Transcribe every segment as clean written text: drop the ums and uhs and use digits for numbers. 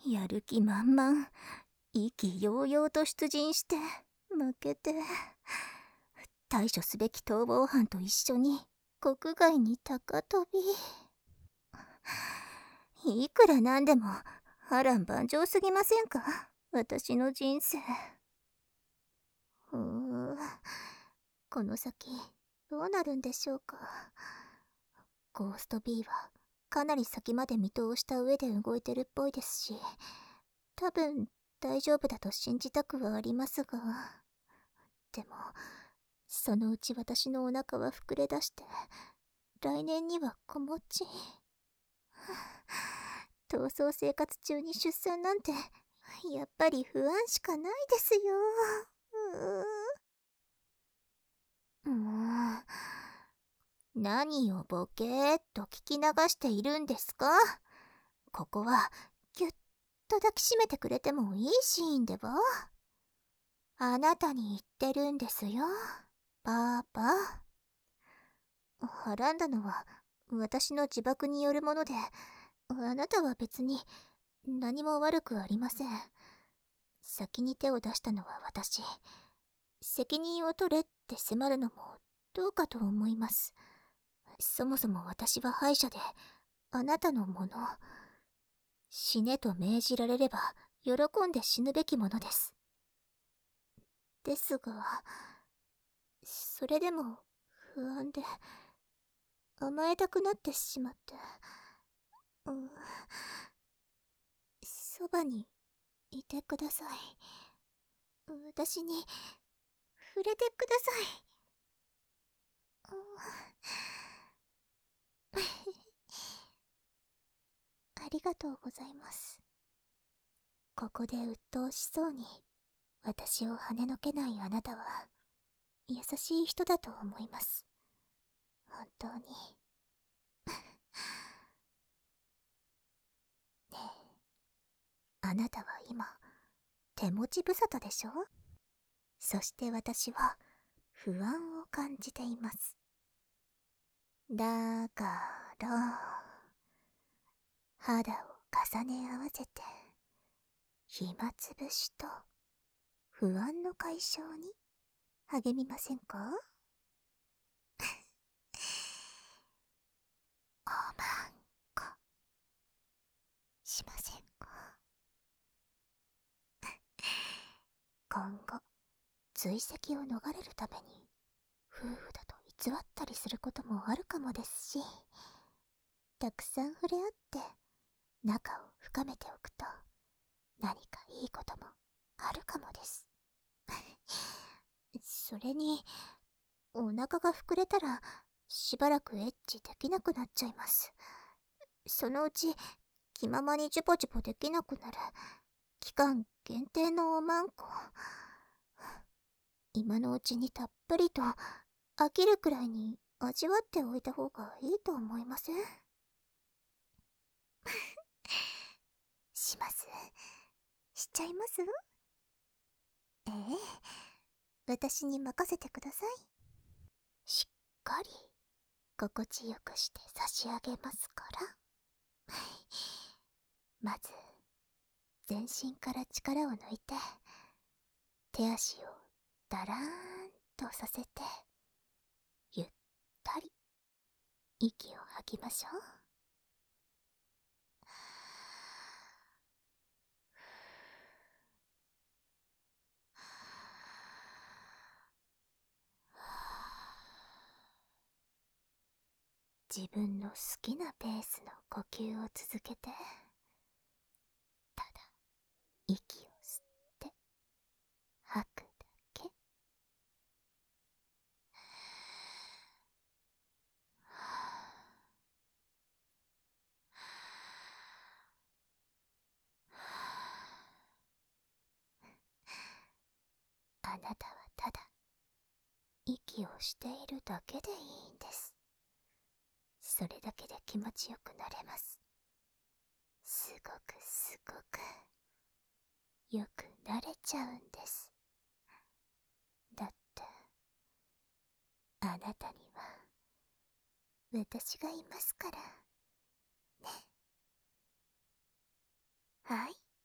やる気満々、意気揚々と出陣して負けて、対処すべき逃亡犯と一緒に国外に高飛び。いくらなんでも波乱万丈すぎませんか、私の人生。この先どうなるんでしょうか。ゴースト B はかなり先まで見通した上で動いてるっぽいですし、多分大丈夫だと信じたくはありますが、でもそのうち私のお腹は膨れ出して、来年には子持ち。逃走生活中に出産なんて、やっぱり不安しかないですよ。もう、何をボケーっと聞き流しているんですか。ここはぎゅっと抱きしめてくれてもいいシーンでは。あなたに言ってるんですよ、パパ。はらんだのは私の自爆によるもので、あなたは別に何も悪くありません。先に手を出したのは私。責任を取れって迫るのもどうかと思います。そもそも私は敗者で、あなたのもの。死ねと命じられれば喜んで死ぬべきものです。ですが、それでも不安で甘えたくなってしまって、そばにいてください。私に触れてください。ありがとうございます。ここで鬱陶しそうに私を跳ねのけないあなたは優しい人だと思います。本当に。ねえ、あなたは今手持ち無沙汰でしょ。そして私は不安を感じています。だから肌を重ね合わせて暇つぶしと不安の解消に励みませんか。おまんこしませんか。今後追跡を逃れるために夫婦だと偽ったりすることもあるかもですし、たくさん触れ合って仲を深めておくと何かいいこともあるかもです。それにお腹が膨れたらしばらくエッチできなくなっちゃいます。そのうち気ままにジュポジュポできなくなる期間限定のおまんこ。今のうちにたっぷりと飽きるくらいに味わっておいた方がいいと思いません？します？しちゃいます？ええ、私に任せてください。しっかり心地よくして差し上げますから。まず全身から力を抜いて手足をだらーんとさせてゆったり息を吐きましょう。自分の好きなペースの呼吸を続けて、ただ息を吸って吐くだけ。あなたはただ息をしているだけでいいんです。それだけで気持ちよくなれます。すごくすごくよくなれちゃうんです。だってあなたには私がいますからね。はい、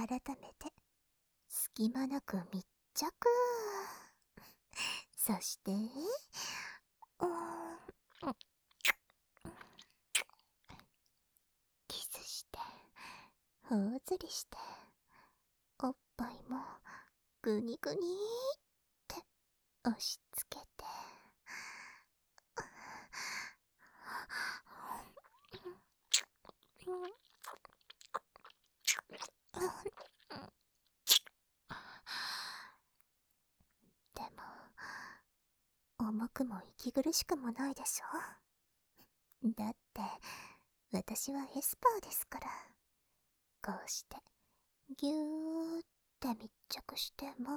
改めて隙間なく密着。そしてキスして、頬ずりして、おっぱいもグニグニって押し付けて、でも重くも息苦しくもないでしょ。だって私はエスパーですから。こうしてぎゅーって密着しても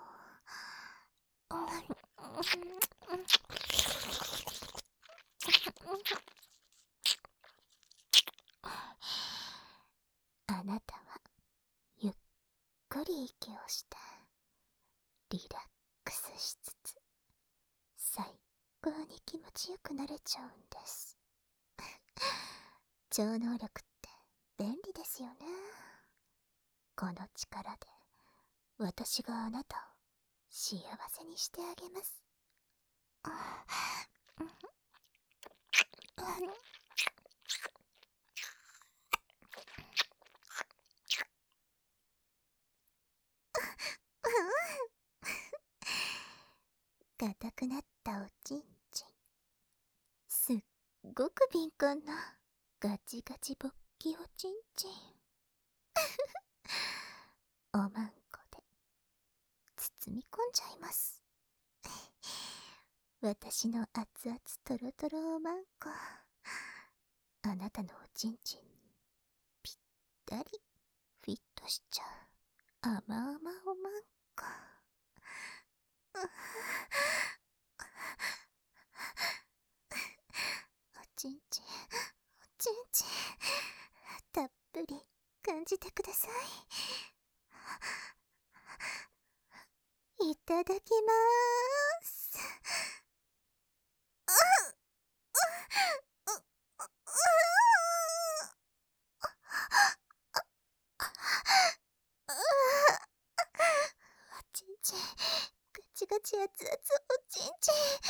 あなたはゆっくり息をしてリラックスしつつ最高に気持ちよくなれちゃうんです。超能力って便利ですよね。この力で私があなたを幸せにしてあげます。硬くなったおちんちん、すっごく敏感なガチガチ勃起おちんちん。おまんこで包み込んじゃいます。私の熱々トロトロおまんこ、あなたのおちんちんにぴったりフィットしちゃう甘々おまんこ。おちんちん、おちんちん、たっぷり感じてください。いただきまーす。おちんちん、ガチガチ熱々おちんちん。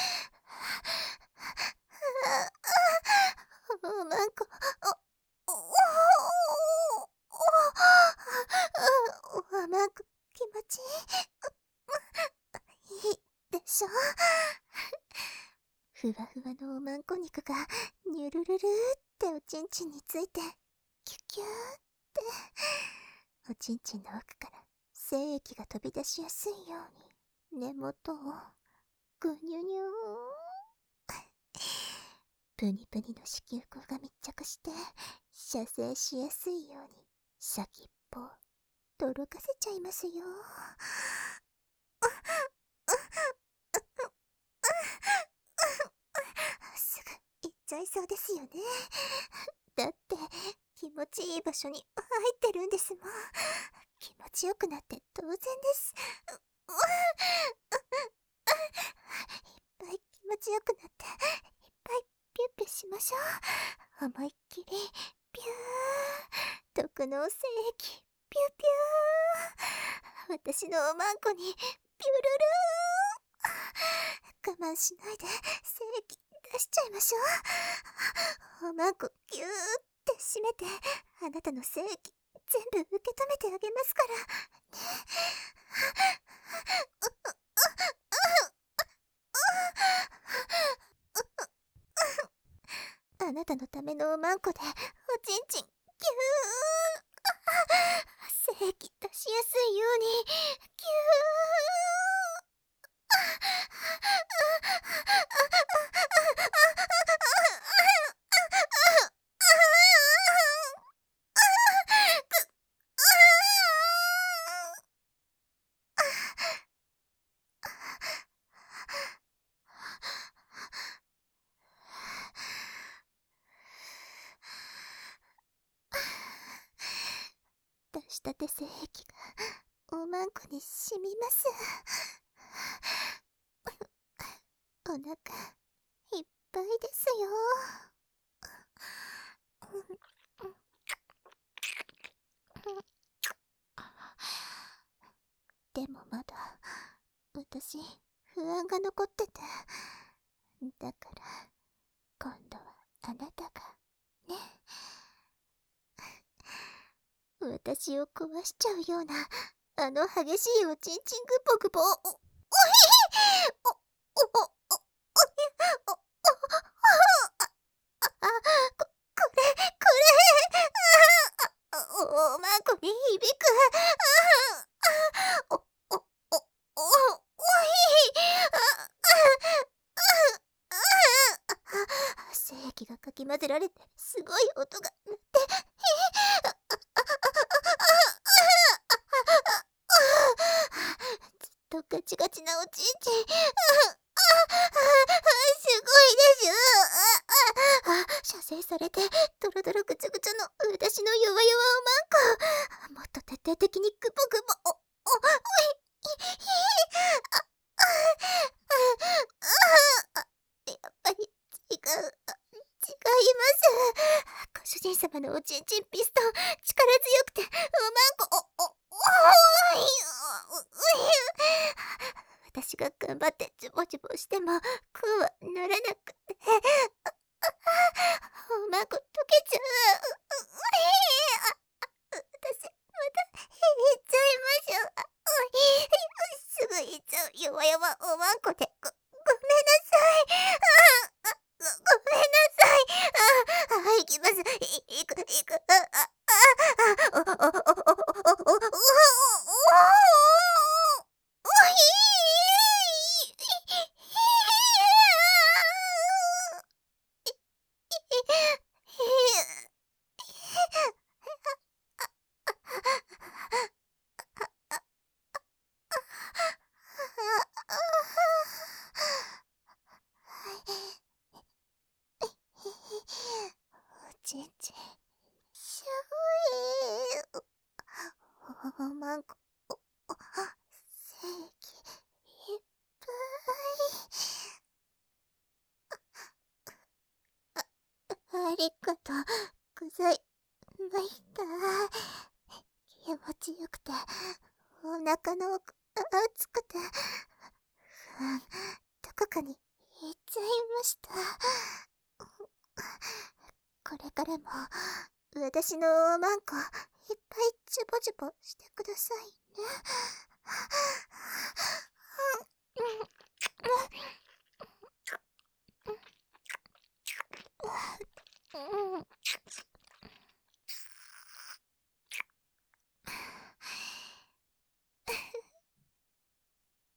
おまんこ、おまんこ気持ちいい。いいでしょ。ふわふわのおまんこ肉がニュルルルっておちんちんについてキュキューっておちんちんの奥から精液が飛び出しやすいように根元をぐにゅにゅー。プニプニの子宮口が密着して射精しやすいように先っぽをとろかせちゃいますよ。すぐ行っちゃいそうですよね。だって気持ちいい場所に入ってるんですもん。気持ちよくなって当然です。いっぱい気持ちよくなっていっぱいピュッピュしましょう。思いっきりピュー。毒の精液ピュピュー。私のおまんこにピュルルー。我慢しないで精液出しちゃいましょう。おまんこギューって締めてあなたの精液全部受け止めてあげますからね。あなたのためのおまんこでおちんちんギュー。精液出しやすいようにギュー。出したて精液がおまんこに染みます。お腹いっぱいですよ。 私、不安が残ってて。だから、今度はあなたが、ね。私を壊しちゃうような、あの激しいおちんちんぐぽぐぽ、おひひお、お、お、お、お、お、お、あ、これ、おまんこに響く。お、お、お、お、おひ、精液がかき混ぜられて、すごい音が鳴って、ずっとガチガチなおちんちん。すごいです。射精されて、ドロドロぐつぐつの私の弱々おまんこ。もっと徹底的にグボグボ、やっぱり違います。ご主人様のおちんちんピストン、力強くて、おまんこ、私が頑張ってジュボジュボしても、こうはならなくて、おまんこ溶けちゃう。私、また、言っちゃいましょう。すぐ言っちゃう、弱々おまんこで、ごめんなさい。ごめんなさい。行きます。行く。おちんちん、しょい。おまんこ、精液、いっぱい。ありがとう、具材、まいった。気持ちよくて、お腹の奥、熱くて、どこかに行っちゃいました。これからも、私のおまんこ、いっぱいジュボジュボしてくださいね。